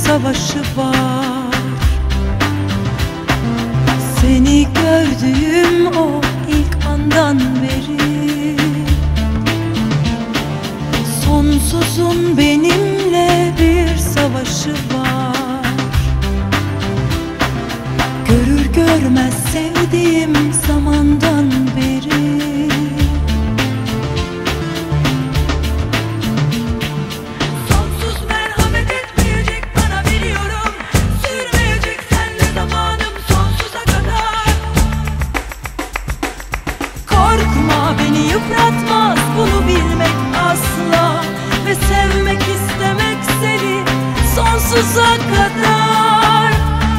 savaşı var. Seni gördüğüm o ilk andan beri, sonsuzun benimle bir savaşı var. Görür görmez sevdiğim zamandan beri, yıpratmaz bunu bilmek asla, ve sevmek istemek seni sonsuza kadar.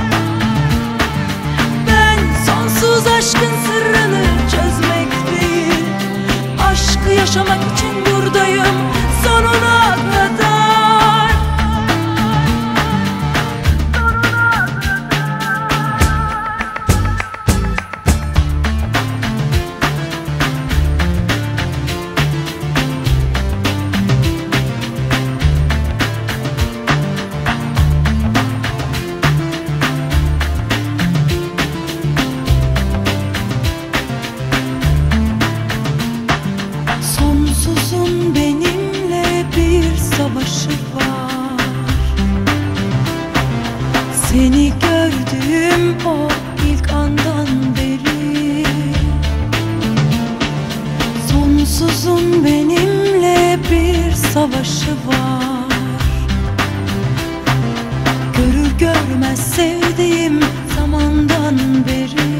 Ben sonsuz aşkın sırrını çözmek değil, aşkı yaşamak için buradayım sonuna kadar. Sonsuzun benimle bir savaşı var. Seni gördüğüm o ilk andan beri, sonsuzun benimle bir savaşı var. Görür görmez sevdiğim zamandan beri,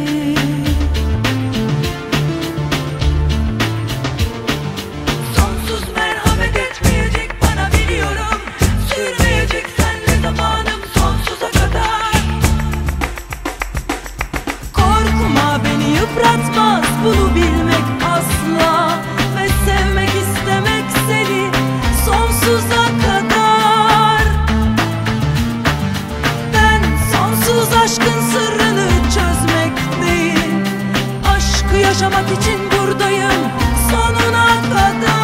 yıpratmaz bunu bilmek asla, ve sevmek istemek seni sonsuza kadar. Ben sonsuz aşkın sırrını çözmek değil, aşkı yaşamak için buradayım sonuna kadar.